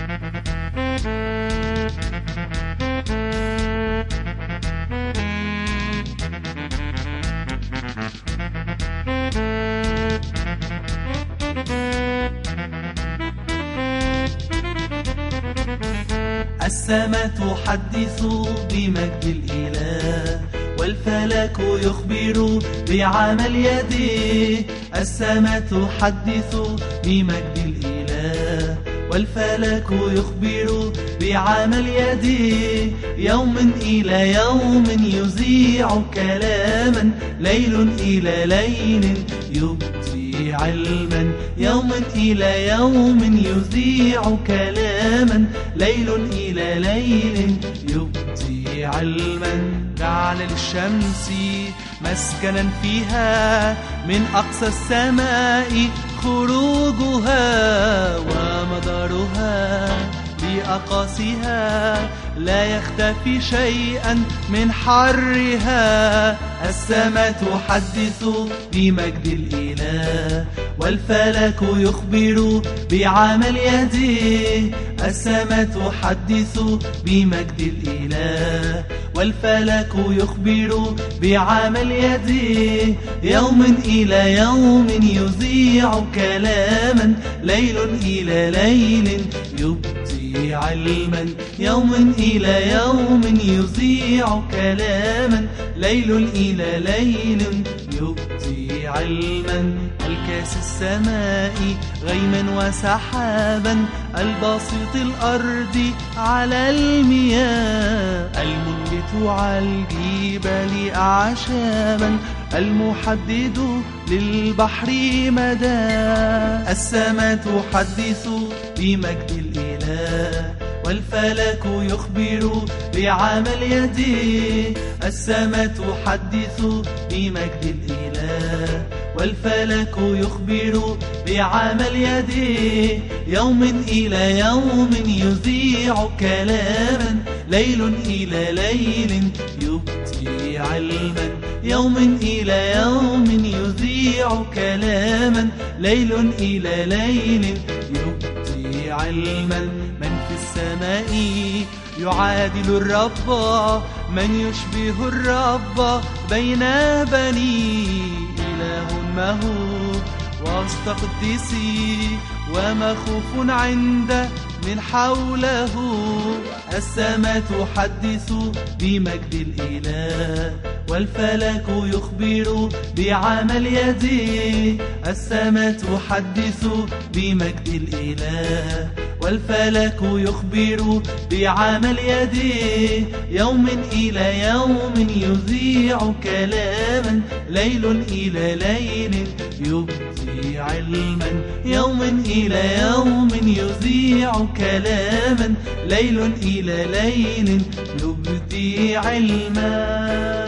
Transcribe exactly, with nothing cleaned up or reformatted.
السماء تحدث بمجد الإله، والفلك يخبر بعمل يديه. السماء تحدث بمجد الإله، والفلك يخبر بعمل يديه. يوم إلى يوم يذيع كلاما، ليل إلى ليل يبدي علما. يوم إلى يوم يذيع كلاما، ليل إلى ليل يبدي علما. جعل للشمس مسكنا فيها، من أقصى السماء خروجها، ومدارها بأقاصيها لا يختفي شيئا من حرها. السماء تحدث بمجد الإله، والفلك يخبر بعمل يديه. السماء تحدث بمجد الإله، والفلك يخبر بعمل يديه. يوم إلى يوم يذيع كلاما، ليل إلى ليل يبدي علما. يوم إلى يوم يذيع كلاما، ليل إلى ليل يبدي علما. الكاس السماء غيما وسحابا، الباسط الأرض على المياه، المنبت على الجبال أعشابا، المحدد للبحر مدى. السماء تحدث بمجد الإله، والفلك يخبر بعمل يديه. السماء تحدث بمجد الإله، والفلك يخبر بعمل يديه. يوم إلى يوم يذيع كلاما، ليل إلى ليل يبدي علما. يوم إلى يوم يذيع كلاما، ليل إلى ليل يبدي علما. من في السماء يعادل الرب، من يشبه الرب بين بني. إله مهوب وسط قدسي، ومخوف عند من حوله. السماء تحدث بمجد الإله، والفلك يخبر بعمل يديه. السماء تحدث بمجد الإله، والفلك يخبر بعمل يديه. يوم إلى يوم يذيع كلاما، ليل إلى ليل يبدي علما. يوم إلى يوم يذيع كلاما، ليل إلى ليل يبدي علما.